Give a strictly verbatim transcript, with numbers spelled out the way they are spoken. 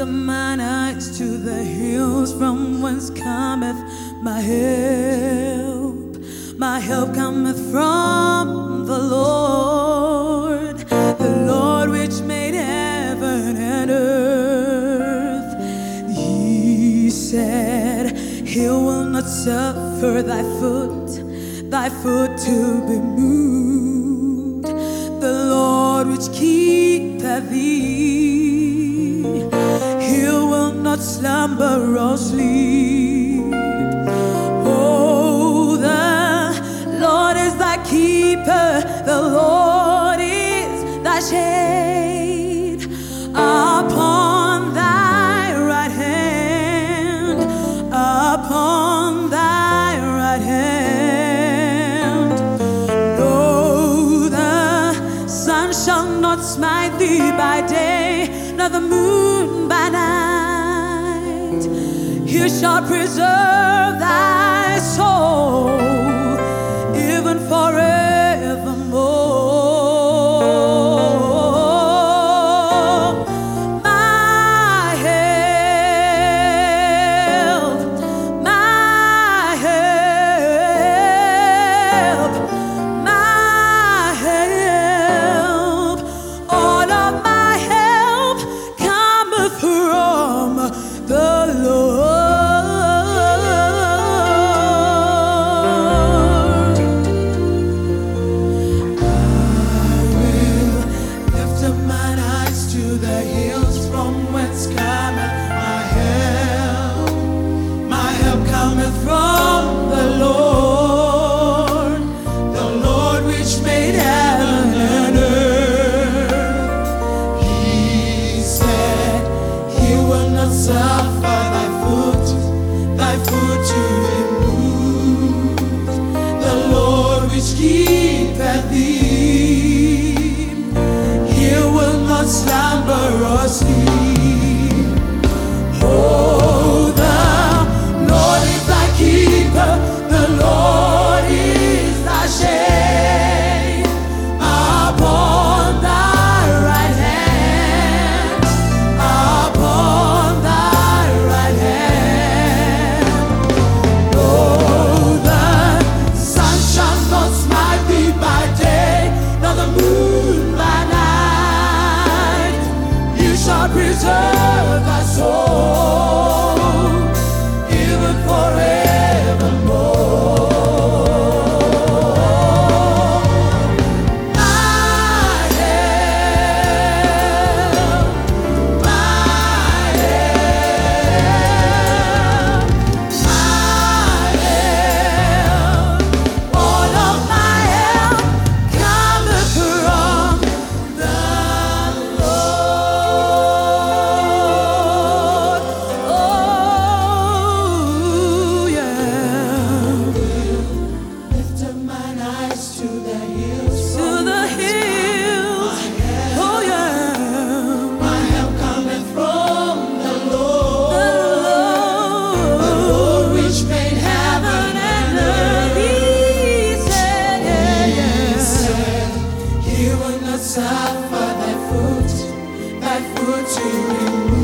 up mine eyes to the hills, from whence cometh my help. My help cometh from the Lord, the Lord which made heaven and earth. He said, He will not suffer thy foot, thy foot to be moved. The Lord which keepeth thee, He will not slumber or sleep. Oh, the Lord is thy keeper, the Lord is thy shade upon thy right hand, upon thy right hand. No, the sun shall not smite thee by day, nor the moon by night. He shall preserve thy soul, even forevermore. My help, my help, my help, all of my help cometh from the Lord. Suffer thy foot, thy foot to be moved. The Lord which keepeth thee, He will not slumber or sleep. Oh, the Lord is thy keeper, the Lord is thy shade upon thy right hand, upon thy right hand. Oh, the sun shall not smite thee by day, nor the moon by night. You shall preserve thy soul, even forevermore. My help, my help, my help, all of my help cometh from the Lord. Oh, yeah. Lift up mine eyes to the hills, To the hills, oh yeah, my help cometh from the Lord, the the Lord. Lord which made heaven and earth. He said, yeah, He yeah. said, He will not suffer thy foot, thy foot to be moved.